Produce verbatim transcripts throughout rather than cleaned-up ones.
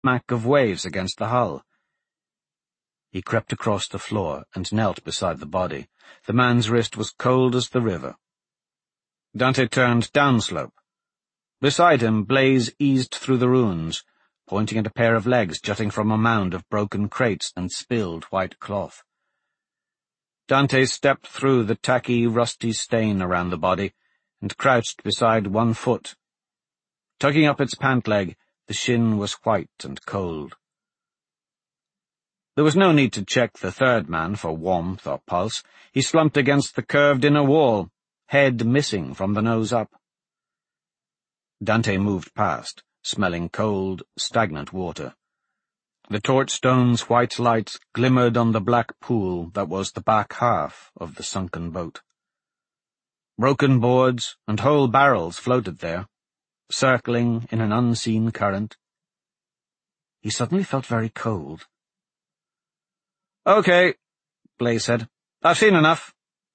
smack of waves against the hull. He crept across the floor and knelt beside the body. The man's wrist was cold as the river. Dante turned downslope. Beside him, Blaise eased through the ruins, pointing at a pair of legs jutting from a mound of broken crates and spilled white cloth. Dante stepped through the tacky, rusty stain around the body and crouched beside one foot. Tugging up its pant leg, the shin was white and cold. There was no need to check the third man for warmth or pulse. He slumped against the curved inner wall, head missing from the nose up. Dante moved past, smelling cold, stagnant water. The torchstone's white light glimmered on the black pool that was the back half of the sunken boat. Broken boards and whole barrels floated there, circling in an unseen current. He suddenly felt very cold. "Okay," Blaise said. "I've seen enough."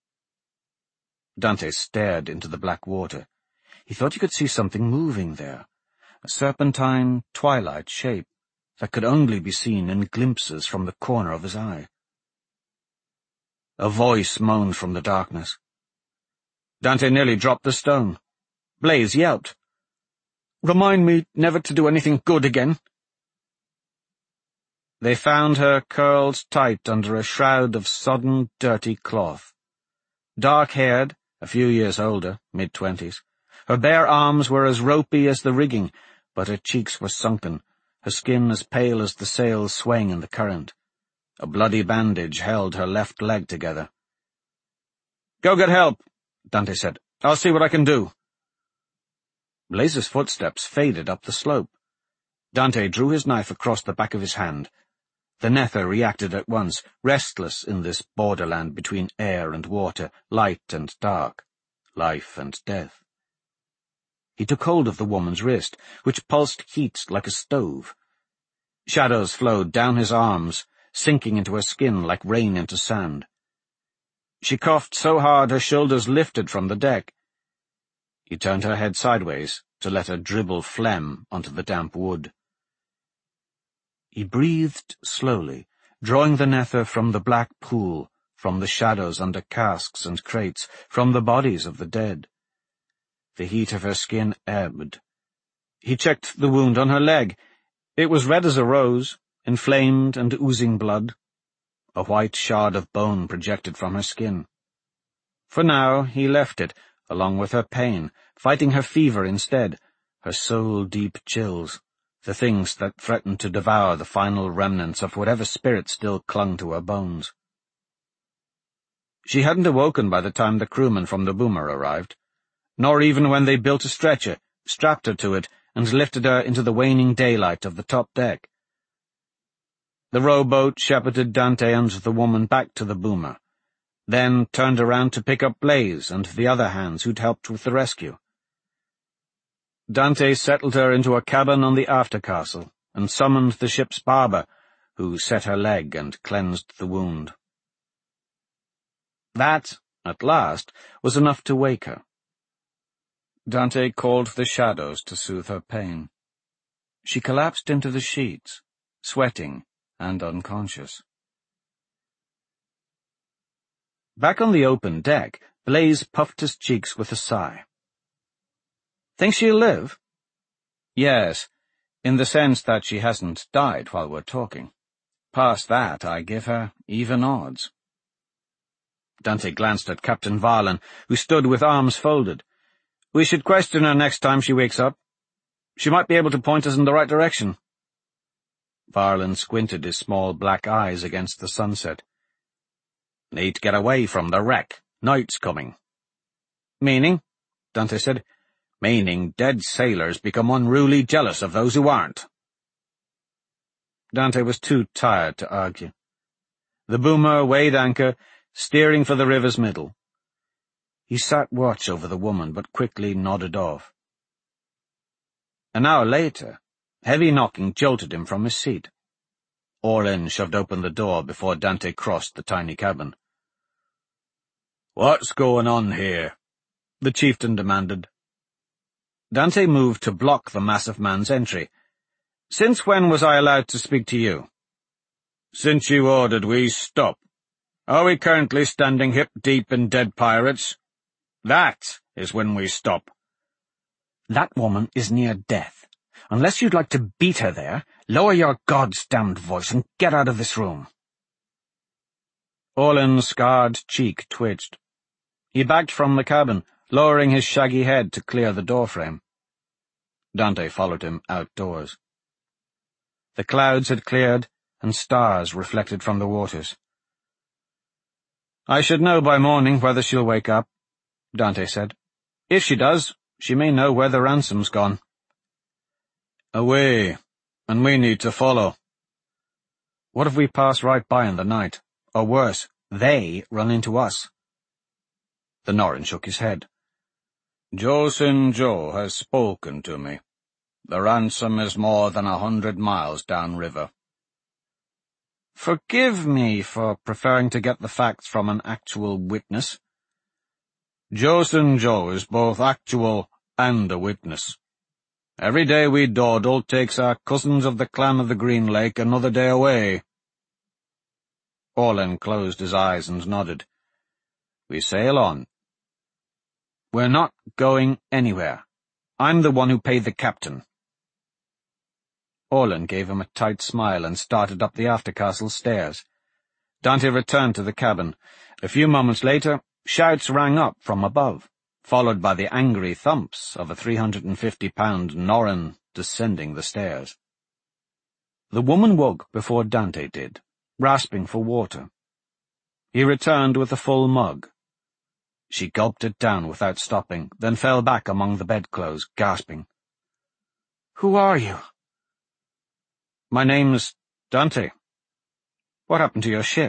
Dante stared into the black water. He thought he could see something moving there, a serpentine, twilight shape that could only be seen in glimpses from the corner of his eye. A voice moaned from the darkness. Dante nearly dropped the stone. Blaise yelped, "Remind me never to do anything good again." They found her curled tight under a shroud of sodden, dirty cloth. Dark-haired, a few years older, mid-twenties, her bare arms were as ropey as the rigging, but her cheeks were sunken, her skin as pale as the sails swaying in the current. A bloody bandage held her left leg together. "Go get help," Dante said. "I'll see what I can do." Blaise's footsteps faded up the slope. Dante drew his knife across the back of his hand. The Nether reacted at once, restless in this borderland between air and water, light and dark, life and death. He took hold of the woman's wrist, which pulsed heat like a stove. Shadows flowed down his arms, sinking into her skin like rain into sand. She coughed so hard her shoulders lifted from the deck. He turned her head sideways to let her dribble phlegm onto the damp wood. He breathed slowly, drawing the Nether from the black pool, from the shadows under casks and crates, from the bodies of the dead. The heat of her skin ebbed. He checked the wound on her leg. It was red as a rose, inflamed and oozing blood. A white shard of bone projected from her skin. For now he left it, along with her pain, fighting her fever instead, her soul-deep chills, the things that threatened to devour the final remnants of whatever spirit still clung to her bones. She hadn't awoken by the time the crewmen from the boomer arrived, nor even when they built a stretcher, strapped her to it, and lifted her into the waning daylight of the top deck. The rowboat shepherded Dante and the woman back to the boomer, then turned around to pick up Blaise and the other hands who'd helped with the rescue. Dante settled her into a cabin on the aftercastle and summoned the ship's barber, who set her leg and cleansed the wound. That, at last, was enough to wake her. Dante called the shadows to soothe her pain. She collapsed into the sheets, sweating and unconscious. Back on the open deck, Blaise puffed his cheeks with a sigh. "Think she'll live?" "Yes, in the sense that she hasn't died while we're talking. Past that, I give her even odds." Dante glanced at Captain Varlin, who stood with arms folded. "We should question her next time she wakes up. She might be able to point us in the right direction." Varlin squinted his small black eyes against the sunset. "Need to get away from the wreck. Night's coming." "Meaning?" Dante said. "Meaning dead sailors become unruly jealous of those who aren't." Dante was too tired to argue. The boomer weighed anchor, steering for the river's middle. He sat watch over the woman, but quickly nodded off. An hour later, heavy knocking jolted him from his seat. Orlin shoved open the door before Dante crossed the tiny cabin. "What's going on here?" the chieftain demanded. Dante moved to block the massive man's entry. Since when was I allowed to speak to you? Since you ordered we stop. Are we currently standing hip-deep in dead pirates? That is when we stop. That woman is near death. Unless you'd like to beat her there, lower your God's-damned voice and get out of this room. Orlan's scarred cheek twitched. He backed from the cabin, lowering his shaggy head to clear the doorframe. Dante followed him outdoors. The clouds had cleared, and stars reflected from the waters. I should know by morning whether she'll wake up, Dante said. If she does, she may know where the ransom's gone. Away, and we need to follow. What if we pass right by in the night? Or worse, they run into us? The Norren shook his head. Josin Joe has spoken to me. The ransom is more than a hundred miles downriver. Forgive me for preferring to get the facts from an actual witness. Josin Joe is both actual and a witness. Every day we dawdle takes our cousins of the clan of the Green Lake another day away. Orlan closed his eyes and nodded. We sail on. We're not going anywhere. I'm the one who paid the captain. Orlan gave him a tight smile and started up the aftercastle stairs. Dante returned to the cabin. A few moments later, shouts rang up from above, followed by the angry thumps of a three hundred and fifty pound Norren descending the stairs. The woman woke before Dante did, rasping for water. He returned with a full mug. She gulped it down without stopping, then fell back among the bedclothes, gasping. "Who are you?" "My name's Dante. What happened to your ship?"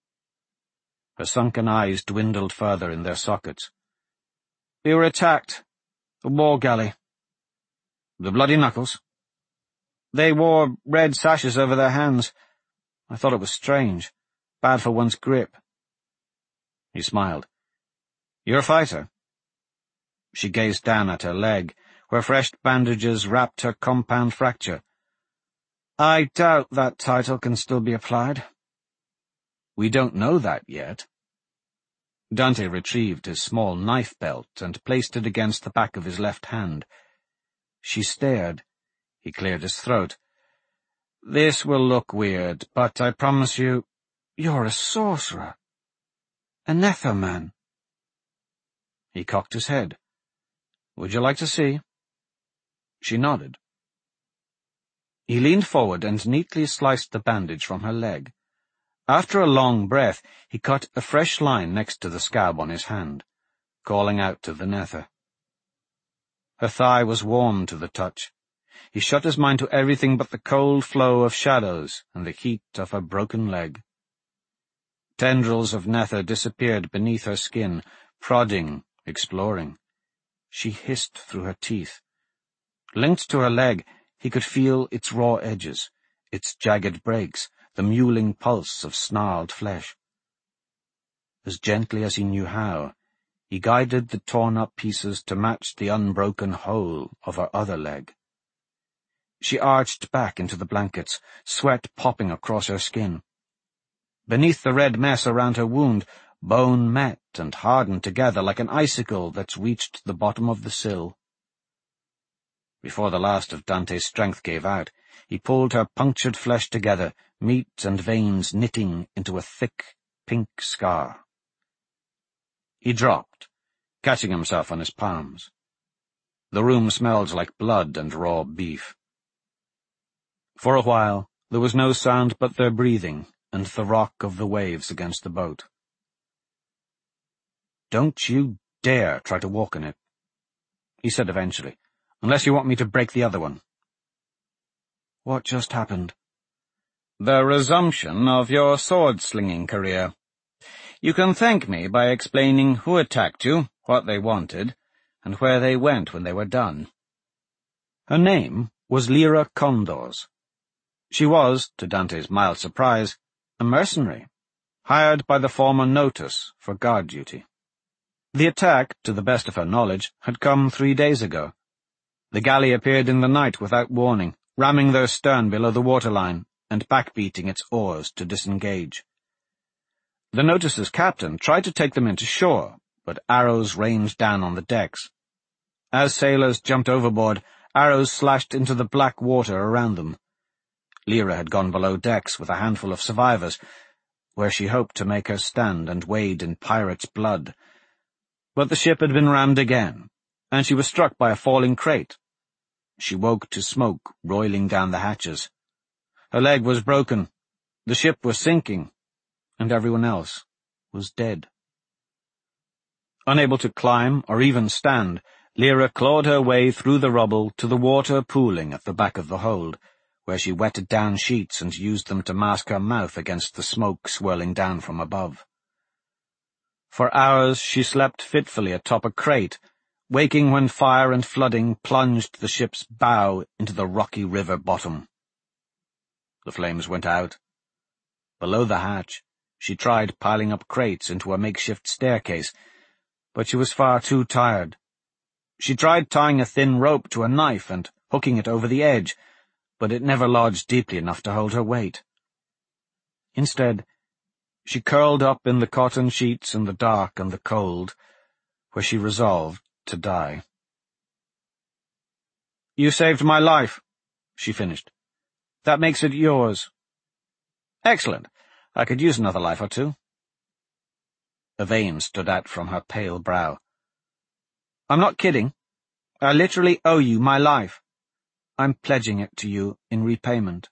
Her sunken eyes dwindled further in their sockets. "We were attacked. A war galley." "The Bloody Knuckles?" "They wore red sashes over their hands. I thought it was strange. Bad for one's grip." He smiled. "You're a fighter?" She gazed down at her leg, where fresh bandages wrapped her compound fracture. "I doubt that title can still be applied." "We don't know that yet." Dante retrieved his small knife belt and placed it against the back of his left hand. She stared. He cleared his throat. "This will look weird, but I promise you, you're a sorcerer. A Netherman." He cocked his head. "Would you like to see?" She nodded. He leaned forward and neatly sliced the bandage from her leg. After a long breath, he cut a fresh line next to the scab on his hand, calling out to the Nether. Her thigh was warm to the touch. He shut his mind to everything but the cold flow of shadows and the heat of her broken leg. Tendrils of Nether disappeared beneath her skin, prodding, exploring. She hissed through her teeth. Linked to her leg, he could feel its raw edges, its jagged breaks, the mewling pulse of snarled flesh. As gently as he knew how, he guided the torn-up pieces to match the unbroken whole of her other leg. She arched back into the blankets, sweat popping across her skin. Beneath the red mess around her wound, bone met and hardened together like an icicle that's reached the bottom of the sill. Before the last of Dante's strength gave out, he pulled her punctured flesh together, meat and veins knitting into a thick, pink scar. He dropped, catching himself on his palms. The room smelled like blood and raw beef. For a while, there was no sound but their breathing and the rock of the waves against the boat. "Don't you dare try to walk in it," he said eventually, "unless you want me to break the other one." "What just happened?" "The resumption of your sword-slinging career. You can thank me by explaining who attacked you, what they wanted, and where they went when they were done." Her name was Lyra Condors. She was, to Dante's mild surprise, a mercenary, hired by the former Notus for guard duty. The attack, to the best of her knowledge, had come three days ago. The galley appeared in the night without warning, ramming their stern below the waterline and backbeating its oars to disengage. The Notice's captain tried to take them into shore, but arrows rained down on the decks. As sailors jumped overboard, arrows slashed into the black water around them. Lyra had gone below decks with a handful of survivors, where she hoped to make her stand and wade in pirates' blood. But the ship had been rammed again, and she was struck by a falling crate. She woke to smoke roiling down the hatches. Her leg was broken, the ship was sinking, and everyone else was dead. Unable to climb or even stand, Lyra clawed her way through the rubble to the water pooling at the back of the hold, where she wetted down sheets and used them to mask her mouth against the smoke swirling down from above. For hours she slept fitfully atop a crate, waking when fire and flooding plunged the ship's bow into the rocky river bottom. The flames went out. Below the hatch, she tried piling up crates into a makeshift staircase, but she was far too tired. She tried tying a thin rope to a knife and hooking it over the edge, but it never lodged deeply enough to hold her weight. Instead, she curled up in the cotton sheets in the dark and the cold, where she resolved to die. "You saved my life," she finished. "That makes it yours." "Excellent. I could use another life or two." A vein stood out from her pale brow. "I'm not kidding. I literally owe you my life. I'm pledging it to you in repayment."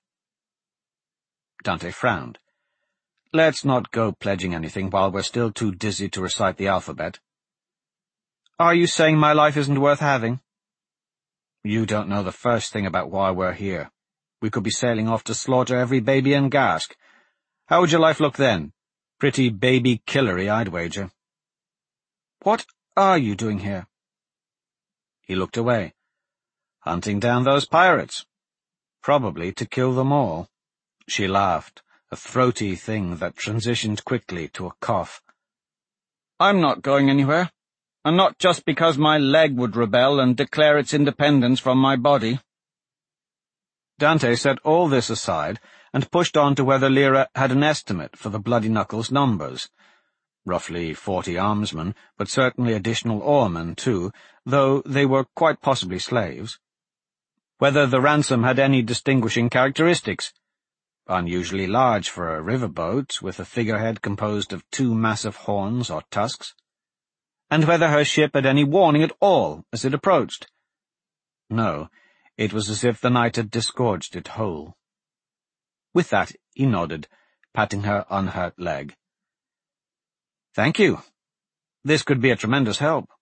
Dante frowned. "Let's not go pledging anything while we're still too dizzy to recite the alphabet." "Are you saying my life isn't worth having?" "You don't know the first thing about why we're here. We could be sailing off to slaughter every baby in Gask. How would your life look then? Pretty baby-killery, I'd wager." "What are you doing here?" He looked away. "Hunting down those pirates. Probably to kill them all." She laughed, a throaty thing that transitioned quickly to a cough. "I'm not going anywhere, and not just because my leg would rebel and declare its independence from my body." Dante set all this aside and pushed on to whether Lyra had an estimate for the Bloody Knuckles' numbers. Roughly forty armsmen, but certainly additional oarmen, too, though they were quite possibly slaves. Whether the ransom had any distinguishing characteristics. Unusually large for a riverboat, with a figurehead composed of two massive horns or tusks. And whether her ship had any warning at all as it approached. No, it was as if the night had disgorged it whole. With that, he nodded, patting her unhurt leg. "Thank you. This could be a tremendous help."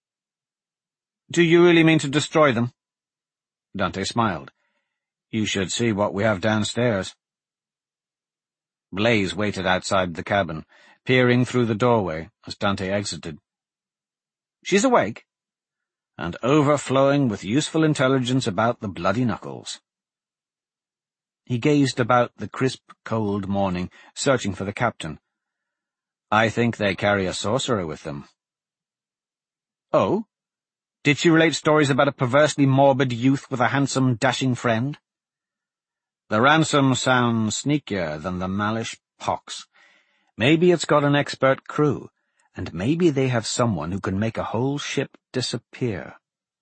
"Do you really mean to destroy them?" Dante smiled. "You should see what we have downstairs." Blaze waited outside the cabin, peering through the doorway as Dante exited. "She's awake, and overflowing with useful intelligence about the Bloody Knuckles." He gazed about the crisp, cold morning, searching for the captain. "I think they carry a sorcerer with them." "Oh? Did she relate stories about a perversely morbid youth with a handsome, dashing friend?" "The ransom sounds sneakier than the Malish pox. Maybe it's got an expert crew, and maybe they have someone who can make a whole ship disappear."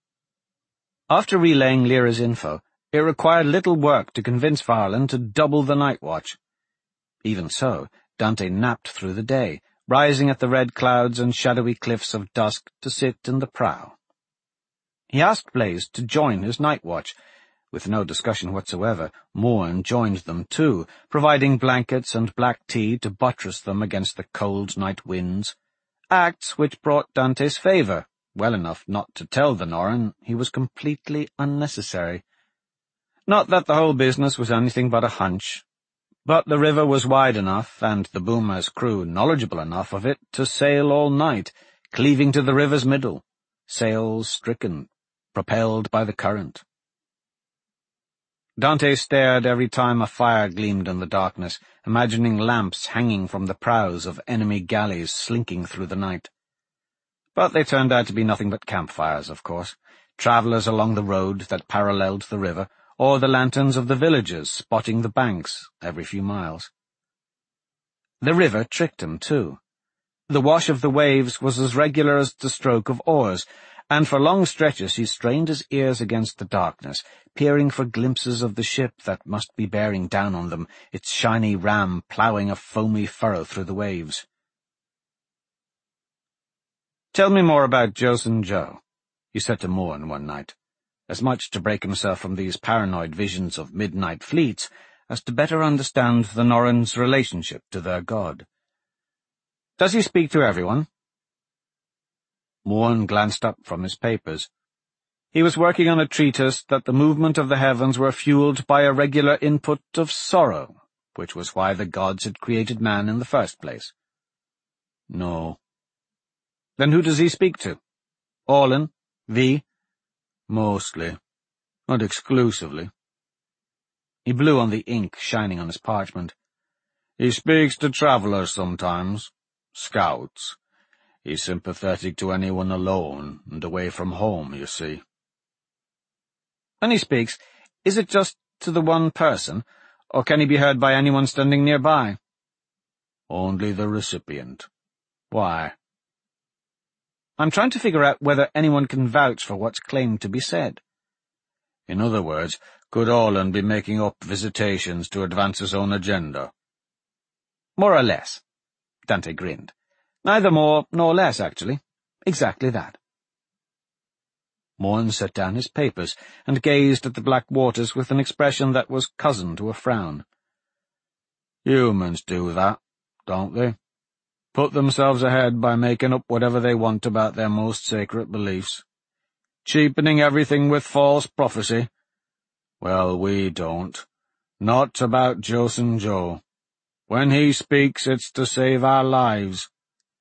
After relaying Lyra's info, it required little work to convince Varlin to double the night watch. Even so, Dante napped through the day, rising at the red clouds and shadowy cliffs of dusk to sit in the prow. He asked Blaze to join his night watch. With no discussion whatsoever, Morn joined them too, providing blankets and black tea to buttress them against the cold night winds, acts which brought Dante's favour, well enough not to tell the Norn he was completely unnecessary. Not that the whole business was anything but a hunch, but the river was wide enough, and the Boomer's crew knowledgeable enough of it, to sail all night, cleaving to the river's middle, sails stricken, propelled by the current. Dante stared every time a fire gleamed in the darkness, imagining lamps hanging from the prows of enemy galleys slinking through the night. But they turned out to be nothing but campfires, of course, travellers along the road that paralleled the river, or the lanterns of the villagers spotting the banks every few miles. The river tricked him, too. The wash of the waves was as regular as the stroke of oars, and for long stretches he strained his ears against the darkness, peering for glimpses of the ship that must be bearing down on them, its shiny ram ploughing a foamy furrow through the waves. "Tell me more about Joson Joe," he said to Morn one night, as much to break himself from these paranoid visions of midnight fleets as to better understand the Norrens' relationship to their god. "Does he speak to everyone?" Morn glanced up from his papers. He was working on a treatise that the movement of the heavens were fueled by a regular input of sorrow, which was why the gods had created man in the first place. "No." "Then who does he speak to? Orlin? Vi?" "Mostly. Not exclusively." He blew on the ink shining on his parchment. "He speaks to travellers sometimes. Scouts. He's sympathetic to anyone alone and away from home, you see." "When he speaks, is it just to the one person, or can he be heard by anyone standing nearby?" "Only the recipient. Why?" "I'm trying to figure out whether anyone can vouch for what's claimed to be said." "In other words, could Orlin be making up visitations to advance his own agenda?" "More or less." Dante grinned. "Neither more nor less, actually. Exactly that." Morn set down his papers and gazed at the black waters with an expression that was cousin to a frown. "Humans do that, don't they? Put themselves ahead by making up whatever they want about their most sacred beliefs. Cheapening everything with false prophecy. Well, we don't. Not about Joson Joe. When he speaks, it's to save our lives."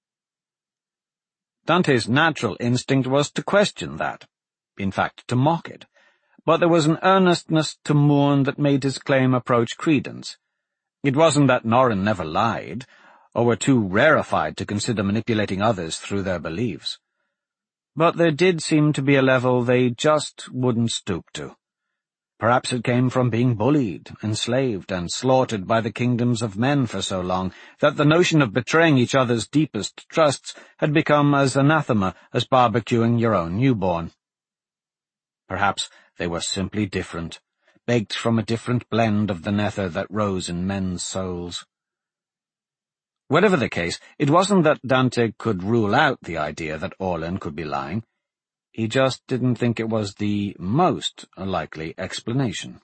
Dante's natural instinct was to question that, in fact, to mock it, but there was an earnestness to Morn that made his claim approach credence. It wasn't that Norren never lied, or were too rarefied to consider manipulating others through their beliefs. But there did seem to be a level they just wouldn't stoop to. Perhaps it came from being bullied, enslaved, and slaughtered by the kingdoms of men for so long that the notion of betraying each other's deepest trusts had become as anathema as barbecuing your own newborn. Perhaps they were simply different, baked from a different blend of the nether that rose in men's souls. Whatever the case, it wasn't that Dante could rule out the idea that Orlin could be lying. He just didn't think it was the most likely explanation.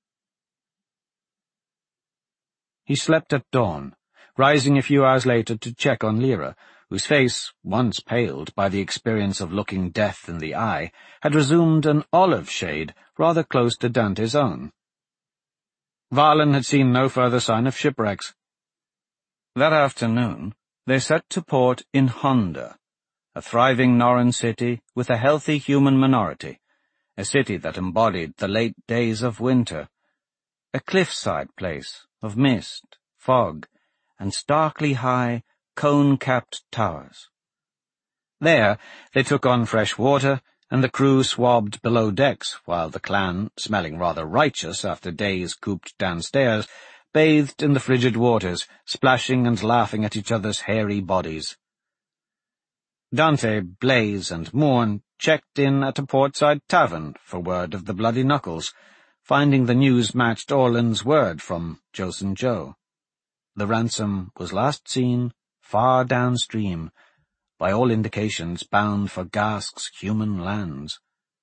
He slept at dawn, rising a few hours later to check on Lyra, whose face, once paled by the experience of looking death in the eye, had resumed an olive shade rather close to Dante's own. Valen had seen no further sign of shipwrecks. That afternoon, they set to port in Honda, a thriving Norren city with a healthy human minority, a city that embodied the late days of winter, a cliffside place of mist, fog, and starkly high, cone-capped towers. There they took on fresh water, and the crew swabbed below decks, while the clan, smelling rather righteous after days cooped downstairs, bathed in the frigid waters, splashing and laughing at each other's hairy bodies. Dante, Blaze, and Morn checked in at a portside tavern for word of the Bloody Knuckles, finding the news matched Orlin's word from Joson Joe. The ransom was last seen far downstream, by all indications bound for Gask's human lands.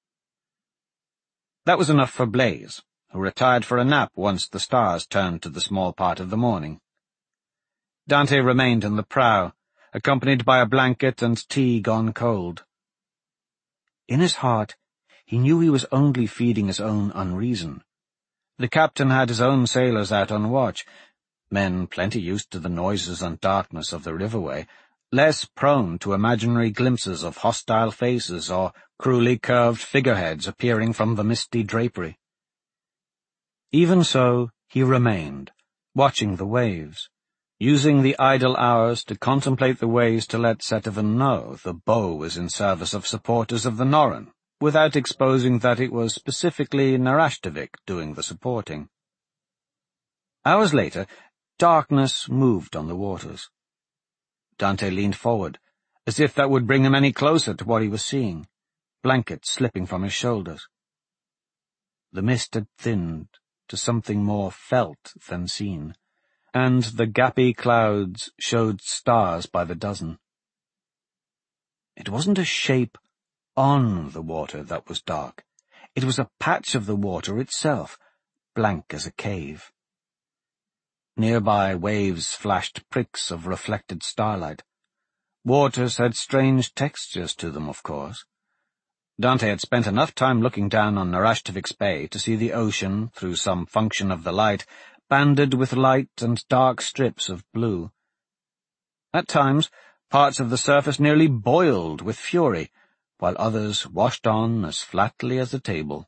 That was enough for Blaze, who retired for a nap once the stars turned to the small part of the morning. Dante remained in the prow, accompanied by a blanket and tea gone cold. In his heart, he knew he was only feeding his own unreason. The captain had his own sailors out on watch, men plenty used to the noises and darkness of the riverway, less prone to imaginary glimpses of hostile faces or cruelly curved figureheads appearing from the misty drapery. Even so, he remained, watching the waves, using the idle hours to contemplate the ways to let Setivan know the bow was in service of supporters of the Norren, without exposing that it was specifically Narashtovik doing the supporting. Hours later, darkness moved on the waters. Dante leaned forward, as if that would bring him any closer to what he was seeing, blankets slipping from his shoulders. The mist had thinned to something more felt than seen, and the gappy clouds showed stars by the dozen. It wasn't a shape on the water that was dark. It was a patch of the water itself, blank as a cave. Nearby waves flashed pricks of reflected starlight. Waters had strange textures to them, of course. Dante had spent enough time looking down on Narashtovik's Bay to see the ocean, through some function of the light, banded with light and dark strips of blue. At times, parts of the surface nearly boiled with fury, while others washed on as flatly as a table.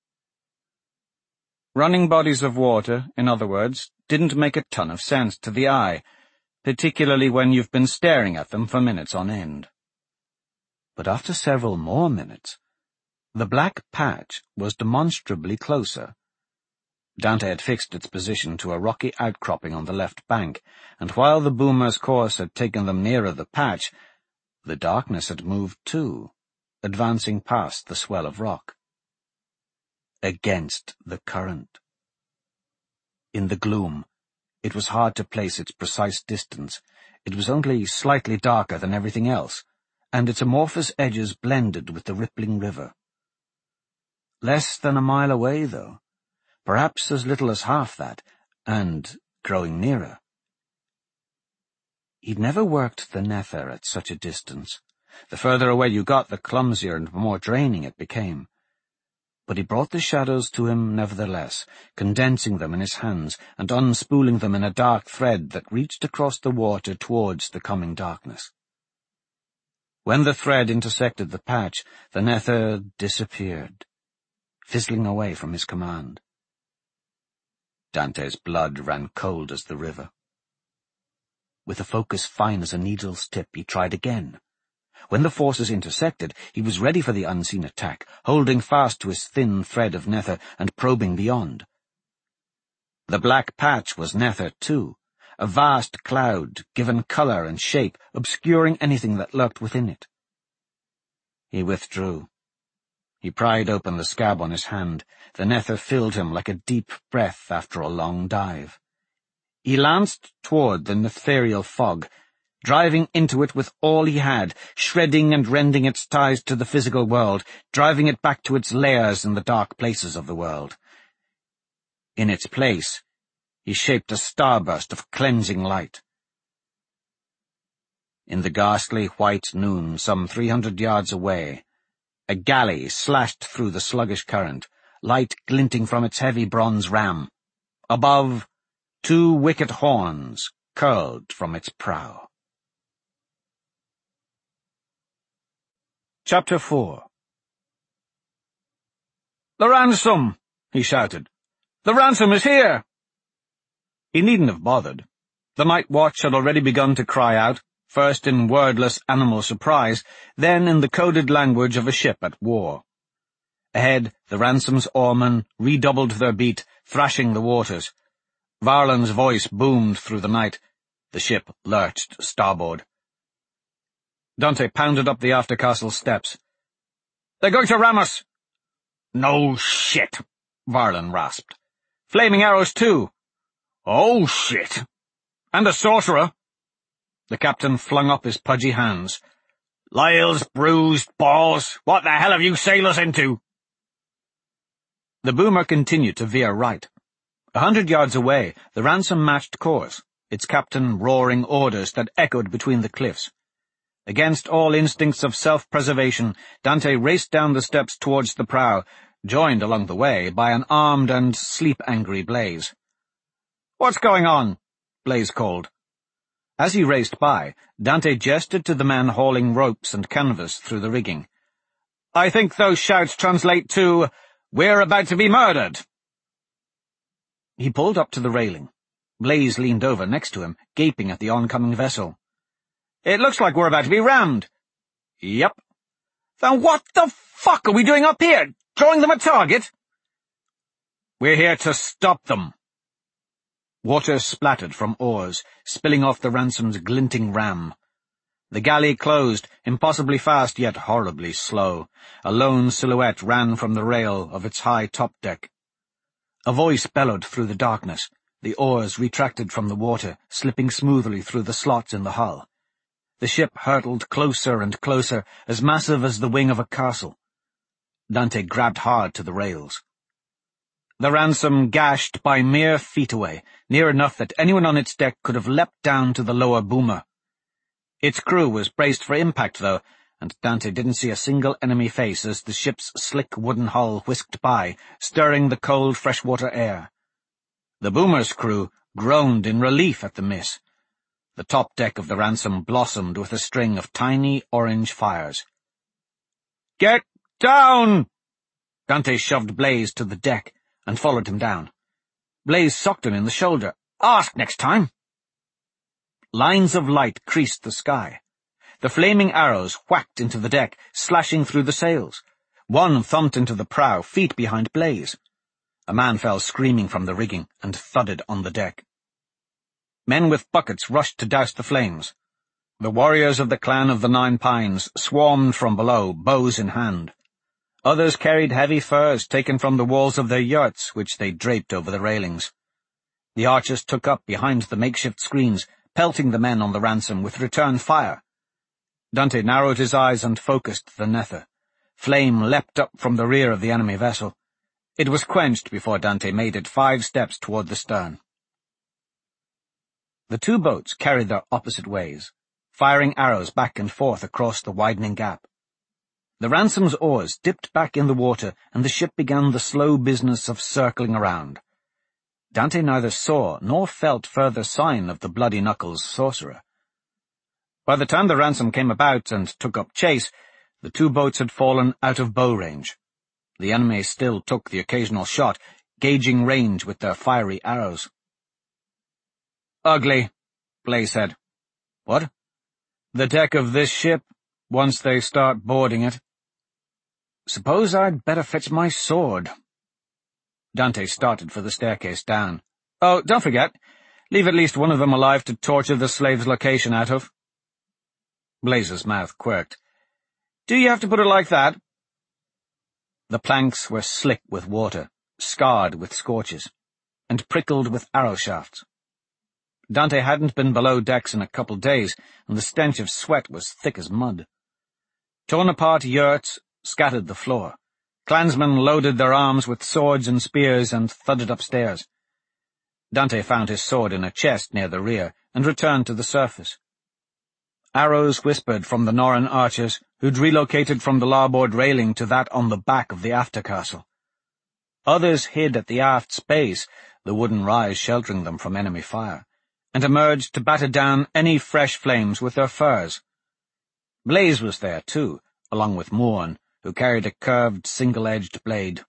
Running bodies of water, in other words, didn't make a ton of sense to the eye, particularly when you've been staring at them for minutes on end. But after several more minutes, the black patch was demonstrably closer. Dante had fixed its position to a rocky outcropping on the left bank, and while the boomer's course had taken them nearer the patch, the darkness had moved too, advancing past the swell of rock. Against the current. In the gloom, it was hard to place its precise distance. It was only slightly darker than everything else, and its amorphous edges blended with the rippling river. Less than a mile away, though, perhaps as little as half that, and growing nearer. He'd never worked the nether at such a distance. The further away you got, the clumsier and more draining it became. But he brought the shadows to him nevertheless, condensing them in his hands and unspooling them in a dark thread that reached across the water towards the coming darkness. When the thread intersected the patch, the nether disappeared, fizzling away from his command. Dante's blood ran cold as the river. With a focus fine as a needle's tip, he tried again. When the forces intersected, he was ready for the unseen attack, holding fast to his thin thread of nether and probing beyond. The black patch was nether, too, a vast cloud, given colour and shape, obscuring anything that lurked within it. He withdrew. He pried open the scab on his hand. The nether filled him like a deep breath after a long dive. He lanced toward the netherial fog, driving into it with all he had, shredding and rending its ties to the physical world, driving it back to its layers in the dark places of the world. In its place, he shaped a starburst of cleansing light. In the ghastly white noon, some three hundred yards away, a galley slashed through the sluggish current, light glinting from its heavy bronze ram. Above, two wicked horns curled from its prow. Chapter four. "The ransom!" he shouted. "The ransom is here!" He needn't have bothered. The night watch had already begun to cry out, first in wordless animal surprise, then in the coded language of a ship at war. Ahead, the ransom's oarmen redoubled their beat, thrashing the waters. Varlan's voice boomed through the night. The ship lurched starboard. Dante pounded up the aftercastle steps. "They're going to ram us!" "No shit," Varlan rasped. "Flaming arrows, too." "Oh, shit. And a sorcerer." The captain flung up his pudgy hands. "Lyle's bruised balls. What the hell have you sailed us into?" The boomer continued to veer right. A hundred yards away, the ransom matched course, its captain roaring orders that echoed between the cliffs. Against all instincts of self-preservation, Dante raced down the steps towards the prow, joined along the way by an armed and sleep-angry Blaze. "What's going on?" Blaze called. As he raced by, Dante gestured to the men hauling ropes and canvas through the rigging. "I think those shouts translate to, 'We're about to be murdered.'" He pulled up to the railing. Blaze leaned over next to him, gaping at the oncoming vessel. "It looks like we're about to be rammed." "Yep." "Then what the fuck are we doing up here? Drawing them a target?" "We're here to stop them." Water splattered from oars, spilling off the Ransom's glinting ram. The galley closed, impossibly fast yet horribly slow. A lone silhouette ran from the rail of its high top deck. A voice bellowed through the darkness. The oars retracted from the water, slipping smoothly through the slots in the hull. The ship hurtled closer and closer, as massive as the wing of a castle. Dante grabbed hard to the rails. The Ransom gashed by mere feet away, near enough that anyone on its deck could have leapt down to the lower boomer. Its crew was braced for impact, though, and Dante didn't see a single enemy face as the ship's slick wooden hull whisked by, stirring the cold freshwater air. The boomer's crew groaned in relief at the miss. The top deck of the Ransom blossomed with a string of tiny orange fires. "Get down!" Dante shoved Blaze to the deck and followed him down. Blaze socked him in the shoulder. "Ask next time." Lines of light creased the sky. The flaming arrows whacked into the deck, slashing through the sails. One thumped into the prow, feet behind Blaze. A man fell screaming from the rigging and thudded on the deck. Men with buckets rushed to douse the flames. The warriors of the clan of the Nine Pines swarmed from below, bows in hand. Others carried heavy furs taken from the walls of their yurts, which they draped over the railings. The archers took up behind the makeshift screens, pelting the men on the Ransom with return fire. Dante narrowed his eyes and focused the nether. Flame leapt up from the rear of the enemy vessel. It was quenched before Dante made it five steps toward the stern. The two boats carried their opposite ways, firing arrows back and forth across the widening gap. The Ransom's oars dipped back in the water, and the ship began the slow business of circling around. Dante neither saw nor felt further sign of the Bloody Knuckles sorcerer. By the time the Ransom came about and took up chase, the two boats had fallen out of bow range. The enemy still took the occasional shot, gauging range with their fiery arrows. "Ugly," Blaze said. "What?" "The deck of this ship, once they start boarding it." "Suppose I'd better fetch my sword." Dante started for the staircase down. "Oh, don't forget, leave at least one of them alive to torture the slave's location out of." Blaze's mouth quirked. "Do you have to put it like that?" The planks were slick with water, scarred with scorches, and prickled with arrow shafts. Dante hadn't been below decks in a couple days, and the stench of sweat was thick as mud. Torn-apart yurts scattered the floor. Clansmen loaded their arms with swords and spears and thudded upstairs. Dante found his sword in a chest near the rear and returned to the surface. Arrows whispered from the Norran archers, who'd relocated from the larboard railing to that on the back of the after castle. Others hid at the aft's base, the wooden rise sheltering them from enemy fire, and emerged to batter down any fresh flames with their furs. Blaze was there, too, along with Morn, who carried a curved, single-edged blade.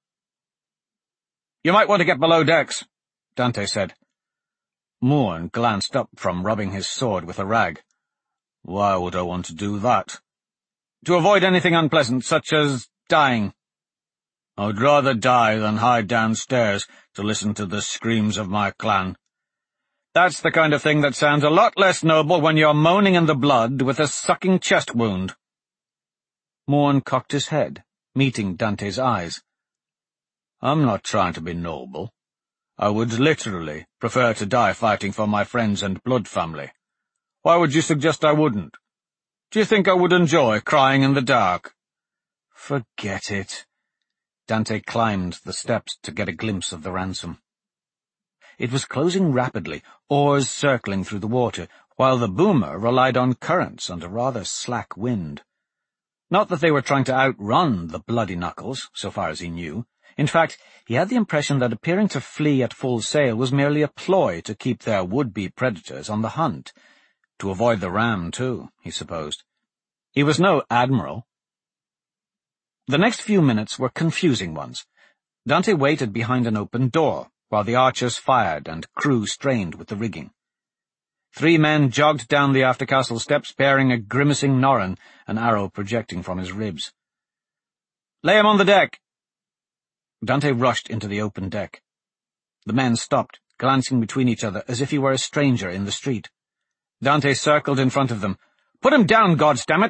"You might want to get below decks," Dante said. Morn glanced up from rubbing his sword with a rag. "Why would I want to do that?" "To avoid anything unpleasant, such as dying." "I'd rather die than hide downstairs to listen to the screams of my clan." "That's the kind of thing that sounds a lot less noble when you're moaning in the blood with a sucking chest wound." Morn cocked his head, meeting Dante's eyes. "I'm not trying to be noble. I would literally prefer to die fighting for my friends and blood family. Why would you suggest I wouldn't? Do you think I would enjoy crying in the dark?" "Forget it." Dante climbed the steps to get a glimpse of the Ransom. It was closing rapidly, oars circling through the water, while the boomer relied on currents and a rather slack wind. Not that they were trying to outrun the Bloody Knuckles, so far as he knew. In fact, he had the impression that appearing to flee at full sail was merely a ploy to keep their would-be predators on the hunt. To avoid the ram, too, he supposed. He was no admiral. The next few minutes were confusing ones. Dante waited behind an open door, while the archers fired and crew strained with the rigging. Three men jogged down the after-castle steps bearing a grimacing Norran, an arrow projecting from his ribs. Lay him on the deck! Dante rushed into the open deck. The men stopped, glancing between each other as if he were a stranger in the street. Dante circled in front of them. Put him down, godsdammit!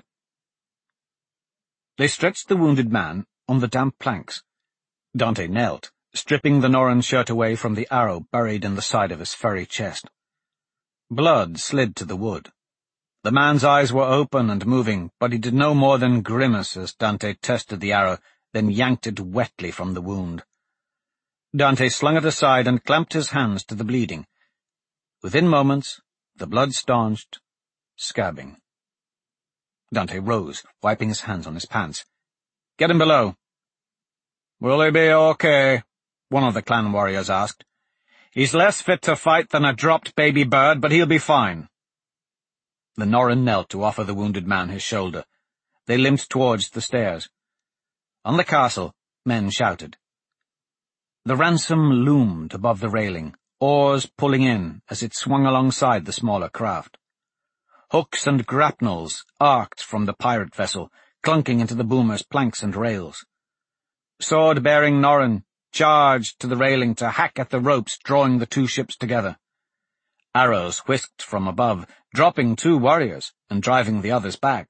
They stretched the wounded man on the damp planks. Dante knelt, stripping the Norran shirt away from the arrow buried in the side of his furry chest. Blood slid to the wood. The man's eyes were open and moving, but he did no more than grimace as Dante tested the arrow, then yanked it wetly from the wound. Dante slung it aside and clamped his hands to the bleeding. Within moments, the blood staunched, scabbing. Dante rose, wiping his hands on his pants. Get him below. Will he be okay? One of the clan warriors asked. He's less fit to fight than a dropped baby bird, but he'll be fine. The Norran knelt to offer the wounded man his shoulder. They limped towards the stairs. On the castle, men shouted. The ransom loomed above the railing, oars pulling in as it swung alongside the smaller craft. Hooks and grapnels arced from the pirate vessel, clunking into the boomer's planks and rails. Sword-bearing Norran charged to the railing to hack at the ropes drawing the two ships together. Arrows whisked from above, dropping two warriors and driving the others back.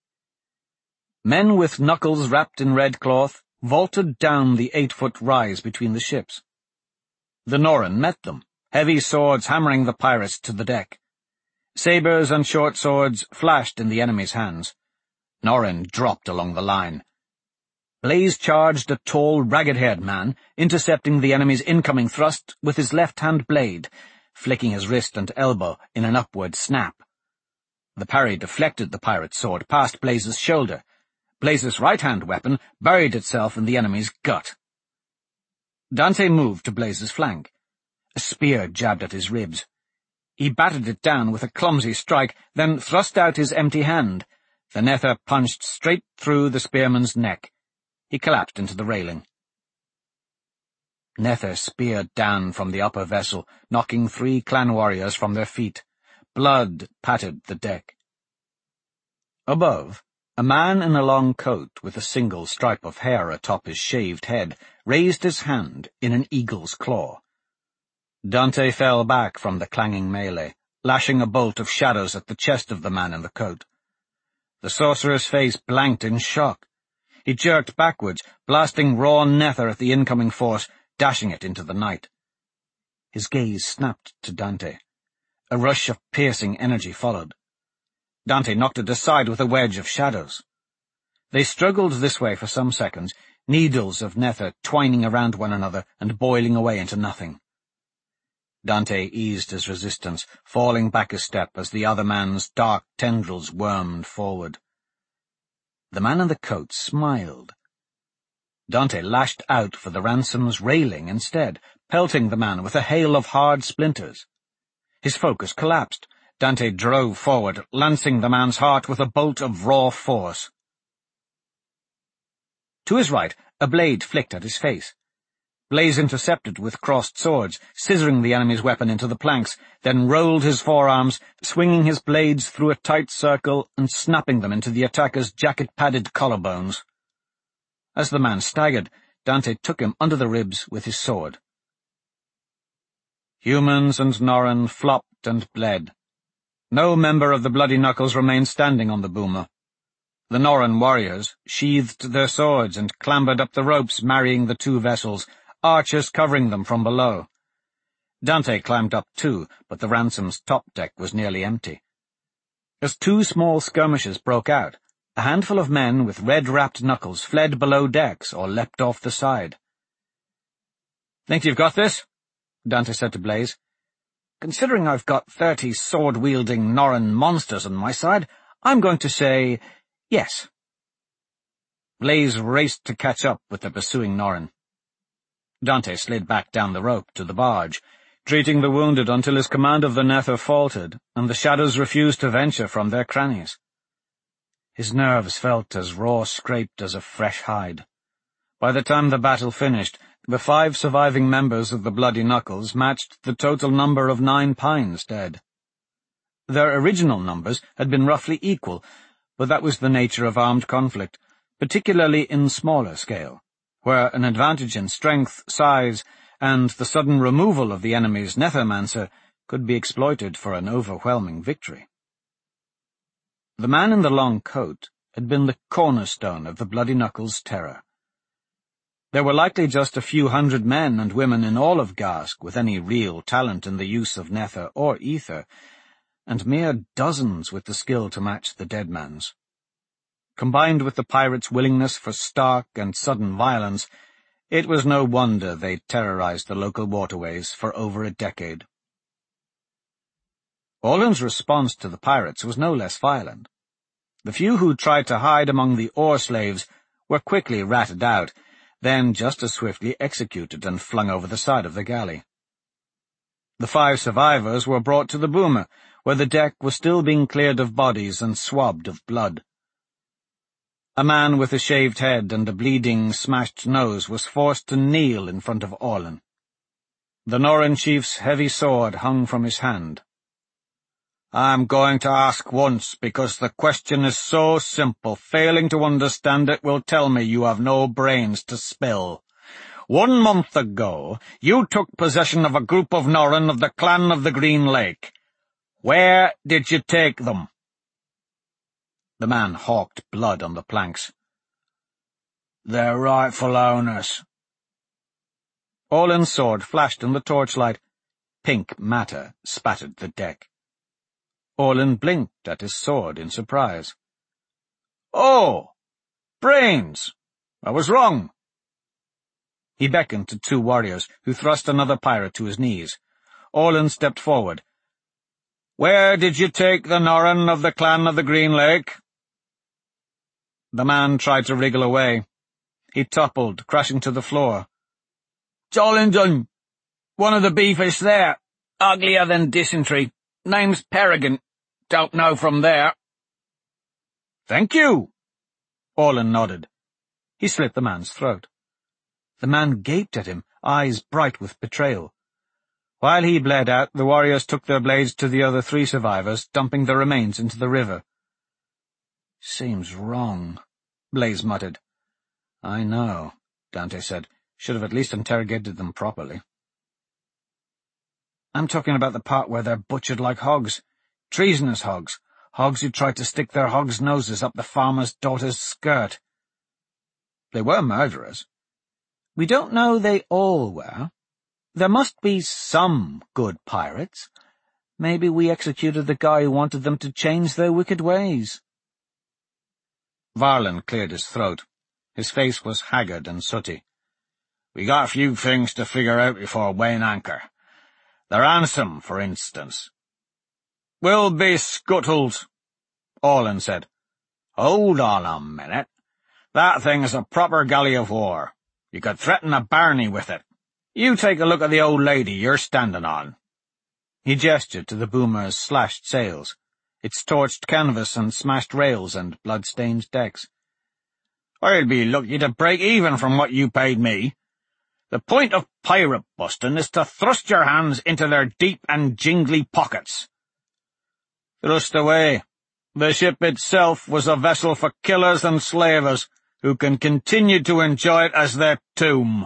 Men with knuckles wrapped in red cloth vaulted down the eight-foot rise between the ships. The Norran met them, heavy swords hammering the pirates to the deck. Sabres and short swords flashed in the enemy's hands. Norran dropped along the line. Blaze charged a tall, ragged-haired man, intercepting the enemy's incoming thrust with his left-hand blade, flicking his wrist and elbow in an upward snap. The parry deflected the pirate's sword past Blaze's shoulder. Blaze's right-hand weapon buried itself in the enemy's gut. Dante moved to Blaze's flank. A spear jabbed at his ribs. He batted it down with a clumsy strike, then thrust out his empty hand. The nether punched straight through the spearman's neck. He collapsed into the railing. Nether speared down from the upper vessel, knocking three clan warriors from their feet. Blood pattered the deck. Above, a man in a long coat with a single stripe of hair atop his shaved head raised his hand in an eagle's claw. Dante fell back from the clanging melee, lashing a bolt of shadows at the chest of the man in the coat. The sorcerer's face blanked in shock. He jerked backwards, blasting raw nether at the incoming force, dashing it into the night. His gaze snapped to Dante. A rush of piercing energy followed. Dante knocked it aside with a wedge of shadows. They struggled this way for some seconds, needles of nether twining around one another and boiling away into nothing. Dante eased his resistance, falling back a step as the other man's dark tendrils wormed forward. The man in the coat smiled. Dante lashed out for the ransom's railing instead, pelting the man with a hail of hard splinters. His focus collapsed. Dante drove forward, lancing the man's heart with a bolt of raw force. To his right, a blade flicked at his face. Blaze intercepted with crossed swords, scissoring the enemy's weapon into the planks, then rolled his forearms, swinging his blades through a tight circle and snapping them into the attacker's jacket-padded collarbones. As the man staggered, Dante took him under the ribs with his sword. Humans and Norran flopped and bled. No member of the Bloody Knuckles remained standing on the boomer. The Norran warriors sheathed their swords and clambered up the ropes marrying the two vessels, archers covering them from below. Dante climbed up too, but the ransom's top deck was nearly empty. As two small skirmishes broke out, a handful of men with red-wrapped knuckles fled below decks or leapt off the side. "Think you've got this?" Dante said to Blaze. "Considering I've got thirty sword-wielding Norran monsters on my side, I'm going to say yes." Blaze raced to catch up with the pursuing Norran. Dante slid back down the rope to the barge, treating the wounded until his command of the nether faltered, and the shadows refused to venture from their crannies. His nerves felt as raw-scraped as a fresh hide. By the time the battle finished, the five surviving members of the Bloody Knuckles matched the total number of nine Pines dead. Their original numbers had been roughly equal, but that was the nature of armed conflict. particularly in smaller scale, where an advantage in strength, size, and the sudden removal of the enemy's Nethermancer could be exploited for an overwhelming victory. The man in the long coat had been the cornerstone of the Bloody Knuckles' terror. There were likely just a few hundred men and women in all of Garsk with any real talent in the use of nether or ether, and mere dozens with the skill to match the dead man's. Combined with the pirates' willingness for stark and sudden violence, it was no wonder they terrorized the local waterways for over a decade. Orlan's response to the pirates was no less violent. The few who tried to hide among the oar slaves were quickly ratted out, then just as swiftly executed and flung over the side of the galley. The five survivors were brought to the boomer, where the deck was still being cleared of bodies and swabbed of blood. A man with a shaved head and a bleeding, smashed nose was forced to kneel in front of Orlan. The Norrøn chief's heavy sword hung from his hand. "I'm going to ask once, because the question is so simple, failing to understand it will tell me you have no brains to spill. One month ago, you took possession of a group of Norrøn of the Clan of the Green Lake. Where did you take them?" The man hawked blood on the planks. "Their rightful owners." Orlan's sword flashed in the torchlight. Pink matter spattered the deck. Orlan blinked at his sword in surprise. "Oh! Brains! I was wrong." He beckoned to two warriors, who thrust another pirate to his knees. Orlan stepped forward. "Where did you take the Norrøn of the Clan of the Green Lake?" The man tried to wriggle away. He toppled, crashing to the floor. "Jollington! One of the beefish there. Uglier than dysentery. Name's Peregrine. Don't know from there." "Thank you." Orlan nodded. He slit the man's throat. The man gaped at him, eyes bright with betrayal. While he bled out, the warriors took their blades to the other three survivors, dumping the remains into the river. "Seems wrong," Blaze muttered. "I know," Dante said. "Should have at least interrogated them properly." "I'm talking about the part where they're butchered like hogs. Treasonous hogs. Hogs who tried to stick their hogs' noses up the farmer's daughter's skirt." "They were murderers." "We don't know they all were. There must be some good pirates. Maybe we executed the guy who wanted them to change their wicked ways." Varlin cleared his throat. His face was haggard and sooty. "We got a few things to figure out before weighing anchor. The ransom, for instance." "Will be scuttled," Orlan said. "Hold on a minute. That thing is a proper galley of war. You could threaten a barney with it. You take a look at the old lady you're standing on." He gestured to the boomer's slashed sails, its torched canvas and smashed rails and blood-stained decks. "I'll be lucky to break even from what you paid me. The point of pirate busting is to thrust your hands into their deep and jingly pockets." "Thrust away. The ship itself was a vessel for killers and slavers, who can continue to enjoy it as their tomb."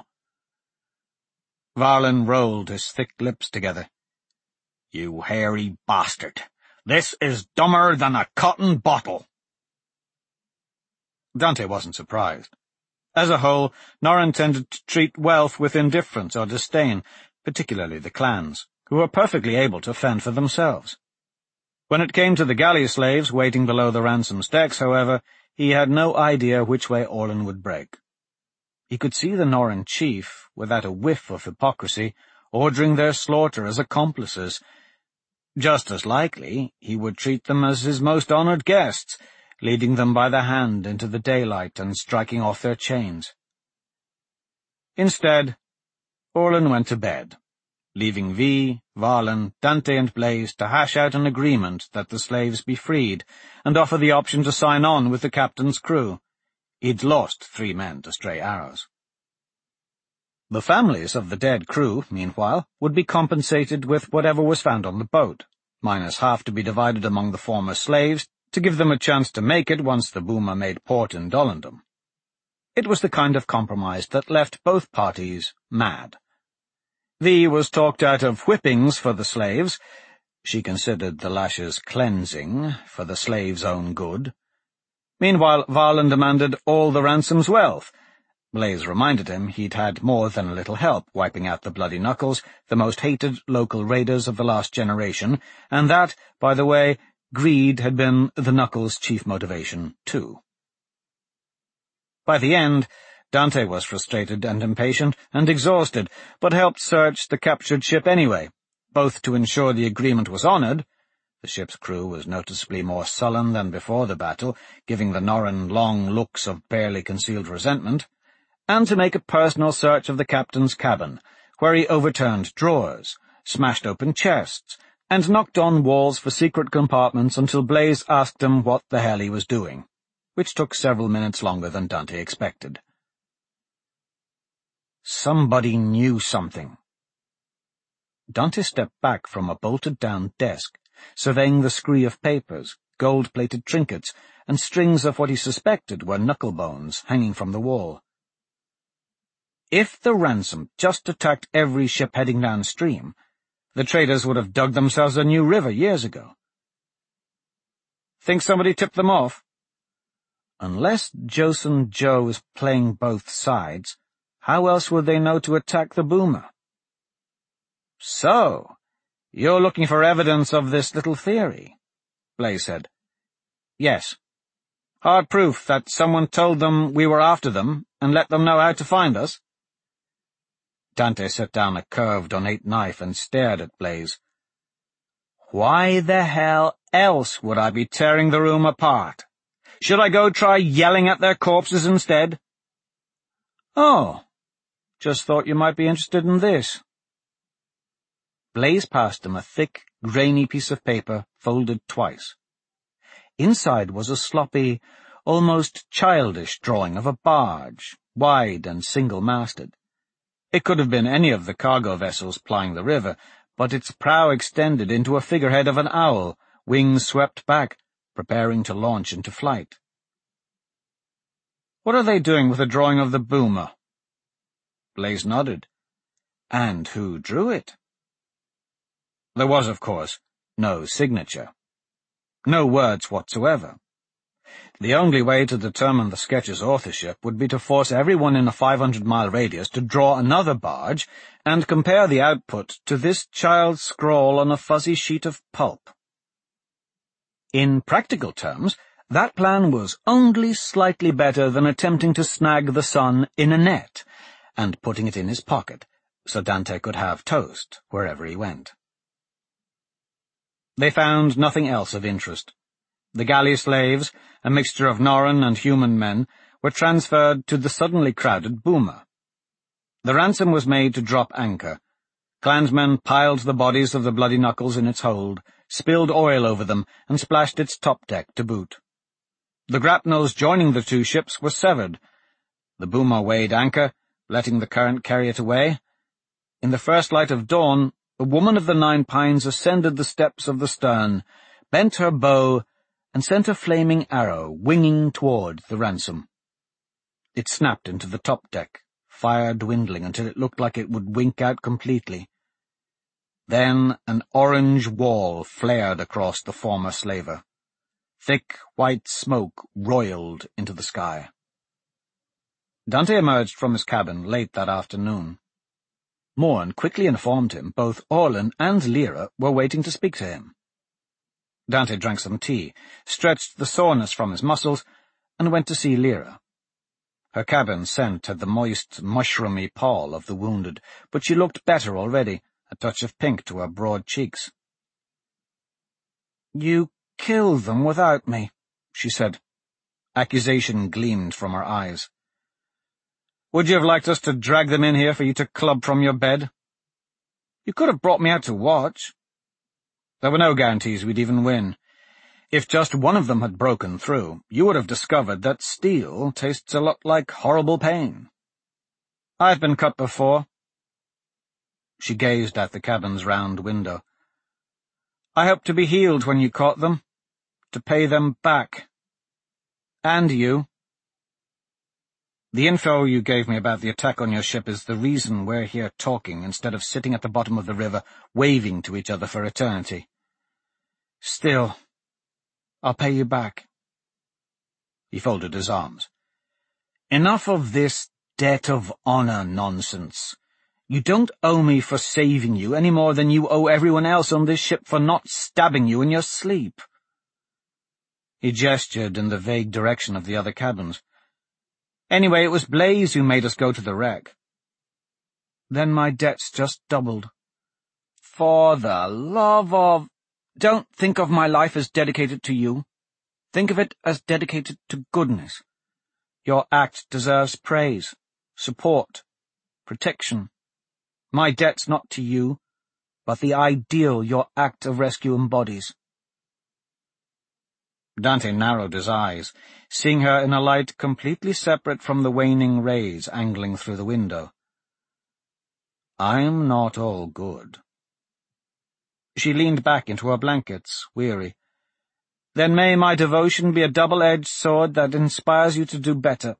Varlin rolled his thick lips together. "You hairy bastard. This is dumber than a cotton bottle." Dante wasn't surprised. As a whole, Norrøn tended to treat wealth with indifference or disdain, particularly the clans, who were perfectly able to fend for themselves. When it came to the galley slaves waiting below the ransom's decks, however, he had no idea which way Orlan would break. He could see the Norrøn chief, without a whiff of hypocrisy, ordering their slaughter as accomplices. Just as likely, he would treat them as his most honored guests, leading them by the hand into the daylight and striking off their chains. Instead, Orlan went to bed, leaving V, Varlin, Dante and Blaze to hash out an agreement that the slaves be freed, and offer the option to sign on with the captain's crew. He'd lost three men to stray arrows. The families of the dead crew, meanwhile, would be compensated with whatever was found on the boat, minus half to be divided among the former slaves, to give them a chance to make it once the boomer made port in Dollendom. It was the kind of compromise that left both parties mad. V was talked out of whippings for the slaves. She considered the lashes cleansing, for the slaves' own good. Meanwhile, Varlin demanded all the ransom's wealth. Blaze reminded him he'd had more than a little help wiping out the Bloody Knuckles, the most hated local raiders of the last generation, and that, by the way, greed had been the Knuckles' chief motivation, too. By the end, Dante was frustrated and impatient and exhausted, but helped search the captured ship anyway, both to ensure the agreement was honored — the ship's crew was noticeably more sullen than before the battle, giving the Norren long looks of barely concealed resentment — and to make a personal search of the captain's cabin, where he overturned drawers, smashed open chests, and knocked on walls for secret compartments until Blaze asked him what the hell he was doing, which took several minutes longer than Dante expected. Somebody knew something. Dante stepped back from a bolted-down desk, surveying the scree of papers, gold-plated trinkets, and strings of what he suspected were knuckle bones hanging from the wall. If the ransom just attacked every ship heading downstream, the traders would have dug themselves a new river years ago. Think somebody tipped them off? Unless Joson Joe was playing both sides, how else would they know to attack the boomer? So, you're looking for evidence of this little theory, Blaze said. Yes. Hard proof that someone told them we were after them and let them know how to find us? Dante set down a curved, ornate knife and stared at Blaze. Why the hell else would I be tearing the room apart? Should I go try yelling at their corpses instead? Oh, just thought you might be interested in this. Blaze passed him a thick, grainy piece of paper, folded twice. Inside was a sloppy, almost childish drawing of a barge, wide and single-masted. It could have been any of the cargo vessels plying the river, but its prow extended into a figurehead of an owl, wings swept back, preparing to launch into flight. What are they doing with a drawing of the boomer? Blaze nodded. And who drew it? There was, of course, no signature. No words whatsoever. The only way to determine the sketch's authorship would be to force everyone in a five hundred mile radius to draw another barge and compare the output to this child's scrawl on a fuzzy sheet of pulp. In practical terms, that plan was only slightly better than attempting to snag the sun in a net and putting it in his pocket, so Dante could have toast wherever he went. They found nothing else of interest. The galley slaves, a mixture of Norren and human men, were transferred to the suddenly crowded boomer. The ransom was made to drop anchor. Clansmen piled the bodies of the Bloody Knuckles in its hold, spilled oil over them, and splashed its top deck to boot. The grapnels joining the two ships were severed. The boomer weighed anchor, letting the current carry it away. In the first light of dawn, a woman of the Nine Pines ascended the steps of the stern, bent her bow, and sent a flaming arrow winging toward the ransom. It snapped into the top deck, fire dwindling until it looked like it would wink out completely. Then an orange wall flared across the former slaver. Thick white smoke roiled into the sky. Dante emerged from his cabin late that afternoon. Morn quickly informed him both Orlin and Lyra were waiting to speak to him. Dante drank some tea, stretched the soreness from his muscles, and went to see Lyra. Her cabin scent had the moist, mushroomy pall of the wounded, but she looked better already, a touch of pink to her broad cheeks. "You killed them without me," she said. Accusation gleamed from her eyes. "Would you have liked us to drag them in here for you to club from your bed? You could have brought me out to watch. There were no guarantees we'd even win. If just one of them had broken through, you would have discovered that steel tastes a lot like horrible pain. I've been cut before." She gazed out the cabin's round window. "I hope to be healed when you caught them, to pay them back. And you." The info you gave me about the attack on your ship is the reason we're here talking instead of sitting at the bottom of the river waving to each other for eternity. Still, I'll pay you back." He folded his arms. "Enough of this debt of honor nonsense. You don't owe me for saving you any more than you owe everyone else on this ship for not stabbing you in your sleep." He gestured in the vague direction of the other cabins. "Anyway, it was Blaze who made us go to the wreck." "Then my debt's just doubled." "For the love of—" "Don't think of my life as dedicated to you. Think of it as dedicated to goodness. Your act deserves praise, support, protection. My debt's not to you, but the ideal your act of rescue embodies." Dante narrowed his eyes, seeing her in a light completely separate from the waning rays angling through the window. "I'm not all good." She leaned back into her blankets, weary. "Then may my devotion be a double-edged sword that inspires you to do better."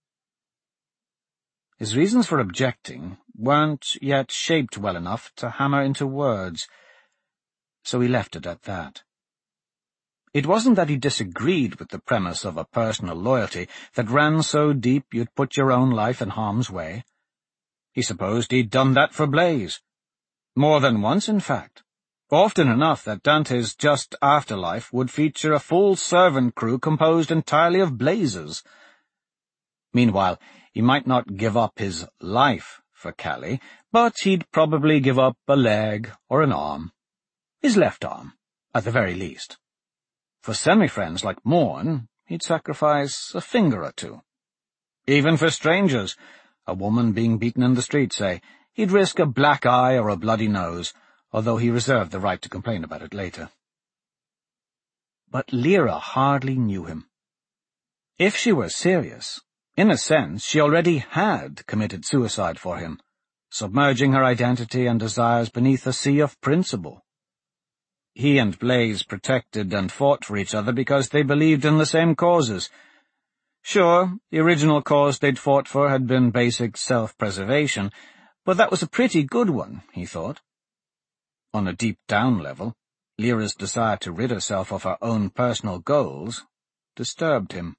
His reasons for objecting weren't yet shaped well enough to hammer into words, so he left it at that. It wasn't that he disagreed with the premise of a personal loyalty that ran so deep you'd put your own life in harm's way. He supposed he'd done that for Blaze. More than once, in fact. Often enough that Dante's just afterlife would feature a full servant crew composed entirely of Blazes. Meanwhile, he might not give up his life for Callie, but he'd probably give up a leg or an arm. His left arm, at the very least. For semi-friends like Morn, he'd sacrifice a finger or two. Even for strangers, a woman being beaten in the street, say, he'd risk a black eye or a bloody nose, although he reserved the right to complain about it later. But Lyra hardly knew him. If she were serious, in a sense she already had committed suicide for him, submerging her identity and desires beneath a sea of principle. He and Blaze protected and fought for each other because they believed in the same causes. Sure, the original cause they'd fought for had been basic self-preservation, but that was a pretty good one, he thought. On a deep-down level, Lyra's desire to rid herself of her own personal goals disturbed him.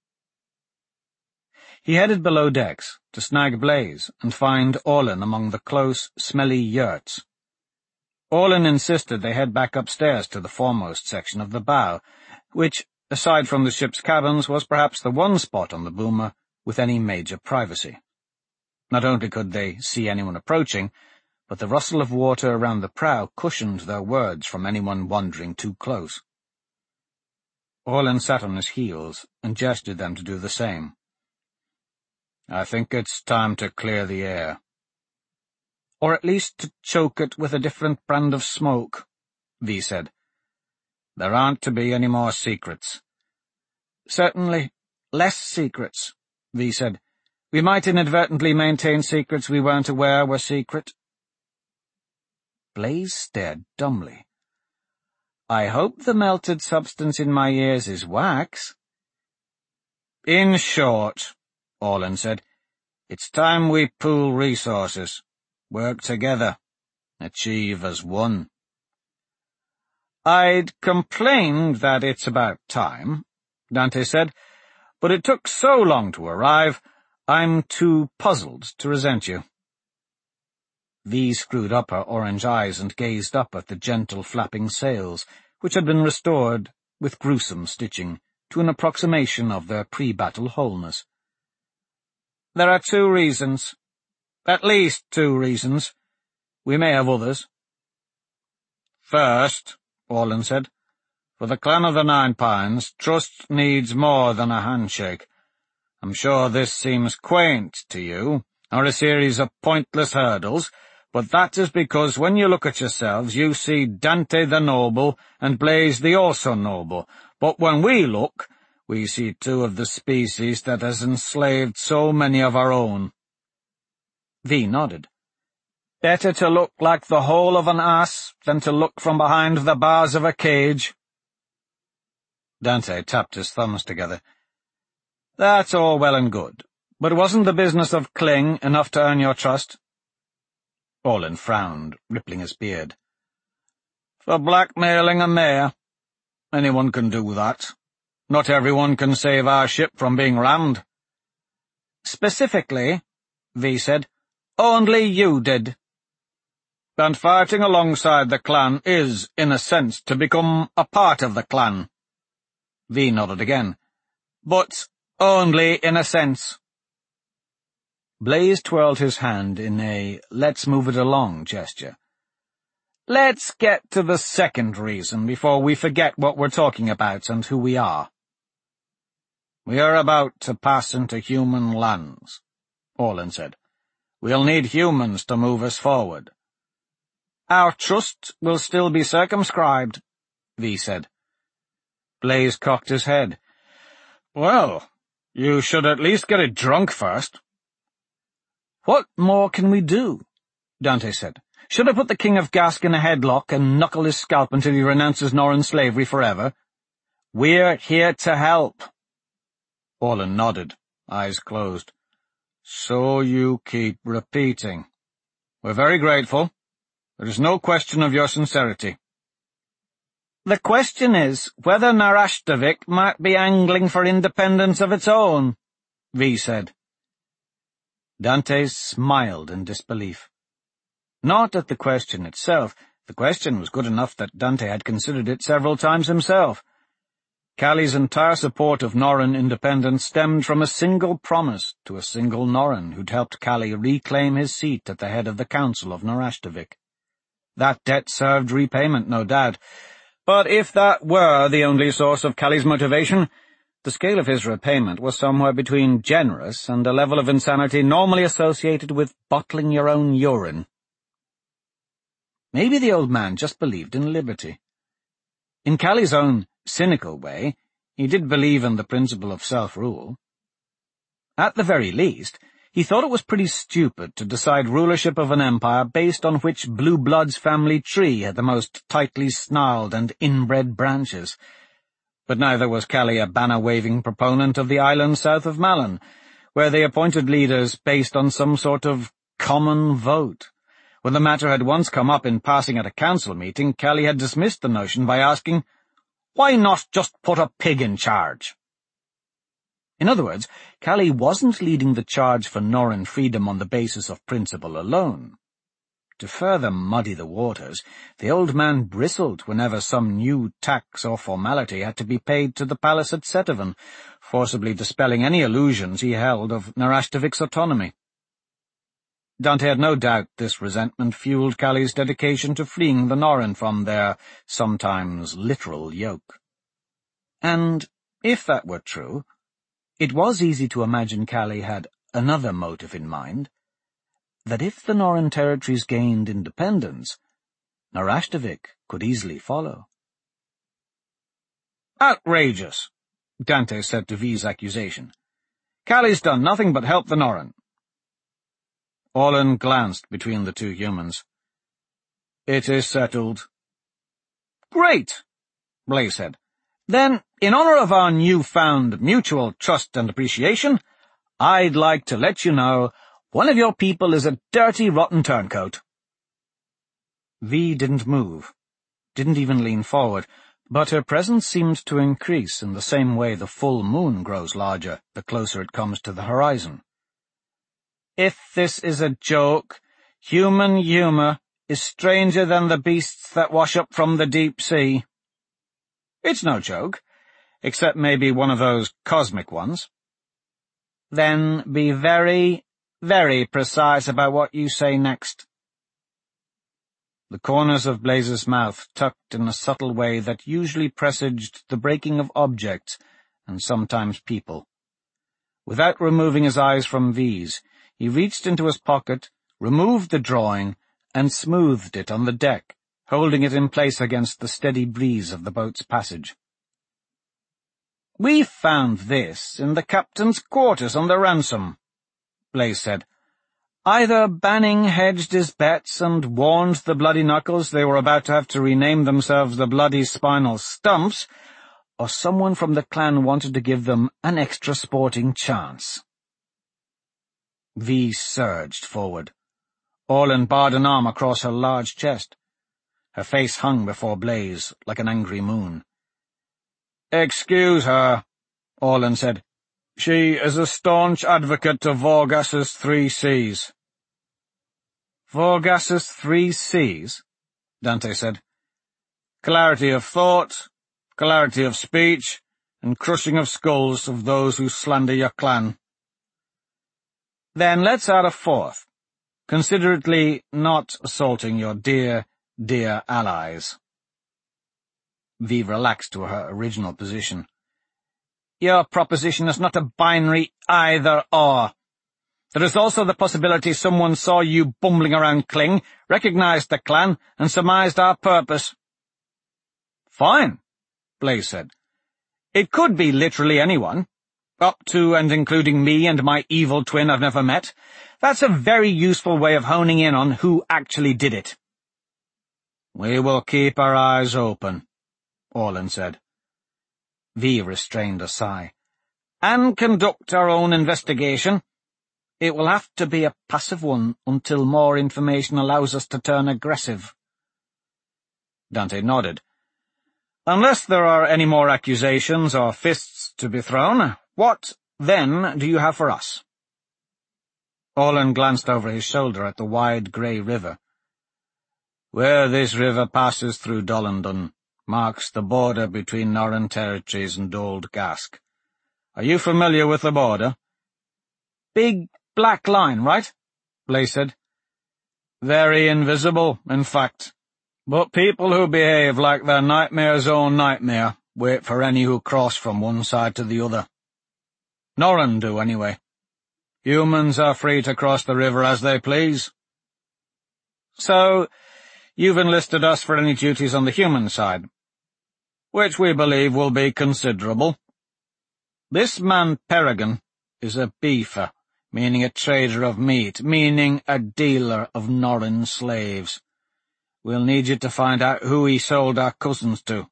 He headed below decks to snag Blaze and find Orlin among the close, smelly yurts. Orlin insisted they head back upstairs to the foremost section of the bow, which, aside from the ship's cabins, was perhaps the one spot on the boomer with any major privacy. Not only could they see anyone approaching, but the rustle of water around the prow cushioned their words from anyone wandering too close. Orlin sat on his heels and gestured them to do the same. "I think it's time to clear the air." "Or at least to choke it with a different brand of smoke," V said. "There aren't to be any more secrets." "Certainly, less secrets," V said. "We might inadvertently maintain secrets we weren't aware were secret." Blaze stared dumbly. "I hope the melted substance in my ears is wax." "In short," Orlin said, "it's time we pool resources. Work together. Achieve as one." "I'd complained that it's about time," Dante said, "but it took so long to arrive, I'm too puzzled to resent you." V screwed up her orange eyes and gazed up at the gentle flapping sails, which had been restored, with gruesome stitching, to an approximation of their pre-battle wholeness. "There are two reasons. At least two reasons. We may have others." "First," Orlin said, "for the Clan of the Nine Pines, trust needs more than a handshake. I'm sure this seems quaint to you, or a series of pointless hurdles, but that is because when you look at yourselves you see Dante the Noble and Blaze the also noble, but when we look, we see two of the species that has enslaved so many of our own." V nodded. "Better to look like the hole of an ass than to look from behind the bars of a cage." Dante tapped his thumbs together. "That's all well and good, But wasn't the business of Kling enough to earn your trust? Orlin frowned, rippling his beard. For blackmailing a mayor. Anyone can do that. Not everyone can save our ship from being rammed. Specifically, V said, only you did. And fighting alongside the clan is, in a sense, to become a part of the clan. V nodded again. But only in a sense. Blaze twirled his hand in a let's-move-it-along gesture. Let's get to the second reason before we forget what we're talking about and who we are. We are about to pass into human lands, Orlin said. We'll need humans to move us forward. Our trust will still be circumscribed, V said. Blaze cocked his head. Well, you should at least get it drunk first. What more can we do? Dante said. Should I put the King of Gask in a headlock and knuckle his scalp until he renounces Norrøn slavery forever? We're here to help. Orlin nodded, eyes closed. So you keep repeating. We're very grateful. There is no question of your sincerity. The question is whether Narashtovik might be angling for independence of its own, V said. Dante smiled in disbelief. Not at the question itself. The question was good enough that Dante had considered it several times himself. Callie's entire support of Norrøn independence stemmed from a single promise to a single Norrøn who'd helped Callie reclaim his seat at the head of the Council of Narashtovik. That debt served repayment, no doubt, but if that were the only source of Callie's motivation, the scale of his repayment was somewhere between generous and a level of insanity normally associated with bottling your own urine. Maybe the old man just believed in liberty. In Callie's own cynical way, he did believe in the principle of self-rule. At the very least, he thought it was pretty stupid to decide rulership of an empire based on which Blue Blood's family tree had the most tightly snarled and inbred branches. But neither was Callie a banner-waving proponent of the island south of Malin, where they appointed leaders based on some sort of common vote. When the matter had once come up in passing at a council meeting, Callie had dismissed the notion by asking, "Why not just put a pig in charge?" In other words, Callie wasn't leading the charge for Norrøn freedom on the basis of principle alone. To further muddy the waters, the old man bristled whenever some new tax or formality had to be paid to the palace at Settavon, forcibly dispelling any illusions he held of Narashtovik's autonomy. Dante had no doubt this resentment fueled Callie's dedication to freeing the Norrøn from their sometimes literal yoke. And, if that were true, it was easy to imagine Callie had another motive in mind, that if the Norrøn territories gained independence, Narashtovik could easily follow. Outrageous, Dante said to V's accusation. Callie's done nothing but help the Norrøn. Orlin glanced between the two humans. It is settled. Great, Blaze said. Then, in honor of our newfound mutual trust and appreciation, I'd like to let you know one of your people is a dirty, rotten turncoat. V didn't move, didn't even lean forward, but her presence seemed to increase in the same way the full moon grows larger the closer it comes to the horizon. If this is a joke, human humour is stranger than the beasts that wash up from the deep sea. It's no joke, except maybe one of those cosmic ones. Then be very, very precise about what you say next. The corners of Blaze's mouth tucked in a subtle way that usually presaged the breaking of objects and sometimes people. Without removing his eyes from V's, he reached into his pocket, removed the drawing, and smoothed it on the deck, holding it in place against the steady breeze of the boat's passage. We found this in the captain's quarters on the Ransom, Blaze said. Either Banning hedged his bets and warned the Bloody Knuckles they were about to have to rename themselves the Bloody Spinal Stumps, or someone from the clan wanted to give them an extra sporting chance. V surged forward. Orlin barred an arm across her large chest. Her face hung before Blaze like an angry moon. "Excuse her," Orlin said. "She is a staunch advocate of Vorgas's three C's." "Vorgas's three C's?" Dante said. "Clarity of thought, clarity of speech, and crushing of skulls of those who slander your clan." "Then let's add a fourth. Considerately not assaulting your dear, dear allies." V relaxed to her original position. "Your proposition is not a binary either-or. There is also the possibility someone saw you bumbling around Kling, recognized the clan, and surmised our purpose." "Fine," Blaze said. "It could be literally anyone, up to and including me and my evil twin I've never met. That's a very useful way of honing in on who actually did it." "We will keep our eyes open," Orlin said. V restrained a sigh. "And conduct our own investigation. It will have to be a passive one until more information allows us to turn aggressive." Dante nodded. "Unless there are any more accusations or fists to be thrown, what, then, do you have for us?" Orlin glanced over his shoulder at the wide grey river. "Where this river passes through Dollondon marks the border between Norren territories and Old Gask. Are you familiar with the border?" "Big black line, right?" Blaze said. "Very invisible, in fact. But people who behave like their nightmare's own nightmare wait for any who cross from one side to the other. Norren do, anyway. Humans are free to cross the river as they please." "So, you've enlisted us for any duties on the human side?" "Which we believe will be considerable. This man Peregrine is a beefer, meaning a trader of meat, meaning a dealer of Norren slaves. We'll need you to find out who he sold our cousins to."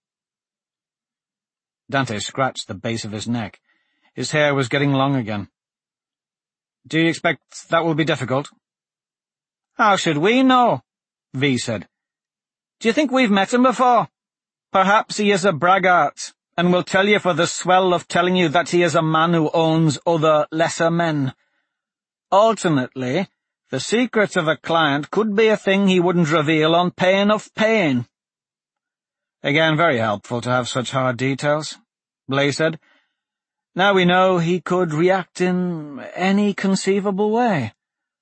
Dante scratched the base of his neck. His hair was getting long again. "Do you expect that will be difficult?" "How should we know?" V said. "Do you think we've met him before? Perhaps he is a braggart, and will tell you for the swell of telling you that he is a man who owns other lesser men. Alternately, the secret of a client could be a thing he wouldn't reveal on pain of pain." "Again, very helpful to have such hard details," Blaze said. "Now we know he could react in any conceivable way."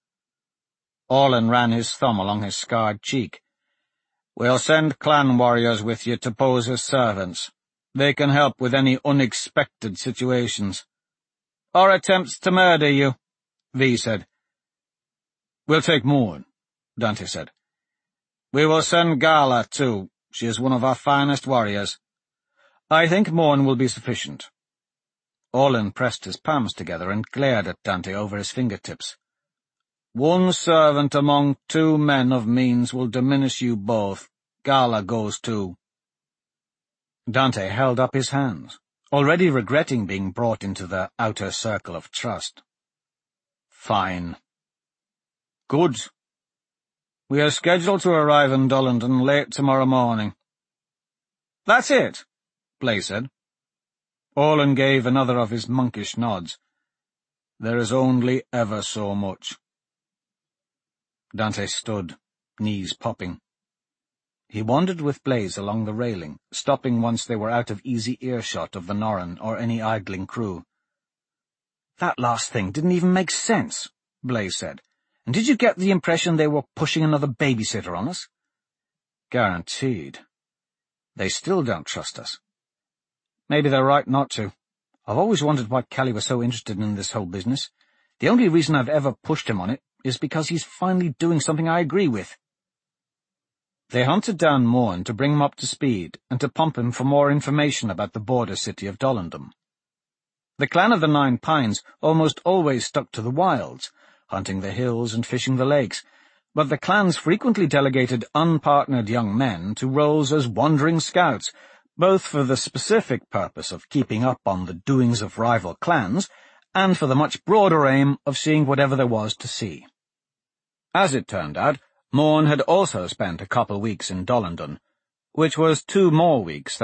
Orlin ran his thumb along his scarred cheek. "We'll send clan warriors with you to pose as servants. They can help with any unexpected situations." "Or attempts to murder you," V said. "We'll take Morn," Dante said. "We will send Gala, too. She is one of our finest warriors." "I think Morn will be sufficient." Orlin pressed his palms together and glared at Dante over his fingertips. "One servant among two men of means will diminish you both. Gala goes too." Dante held up his hands, already regretting being brought into the outer circle of trust. "Fine." "Good. We are scheduled to arrive in Dollondon late tomorrow morning." "That's it," Blaze said. Orlin gave another of his monkish nods. "There is only ever so much." Dante stood, knees popping. He wandered with Blaze along the railing, stopping once they were out of easy earshot of the Norren or any idling crew. "That last thing didn't even make sense," Blaze said. "And did you get the impression they were pushing another babysitter on us?" "Guaranteed. They still don't trust us." "Maybe they're right not to. I've always wondered why Callie was so interested in this whole business. The only reason I've ever pushed him on it is because he's finally doing something I agree with." They hunted down Morn to bring him up to speed and to pump him for more information about the border city of Dollondon. The clan of the Nine Pines almost always stuck to the wilds, hunting the hills and fishing the lakes, but the clans frequently delegated unpartnered young men to roles as wandering scouts, both for the specific purpose of keeping up on the doings of rival clans and for the much broader aim of seeing whatever there was to see. As it turned out, Morn had also spent a couple weeks in Dollondon, which was two more weeks